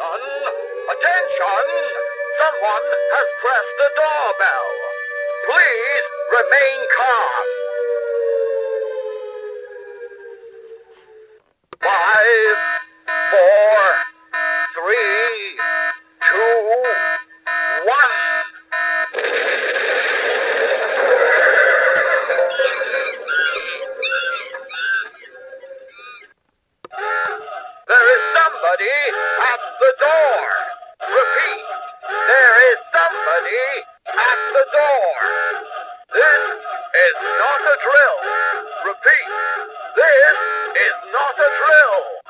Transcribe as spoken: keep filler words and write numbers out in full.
Attention! Attention! Someone has pressed the doorbell. Please remain calm. Five, four, three, two, one. There is somebody at the door. Repeat, there is somebody at the door. This is not a drill. Repeat, this is not a drill.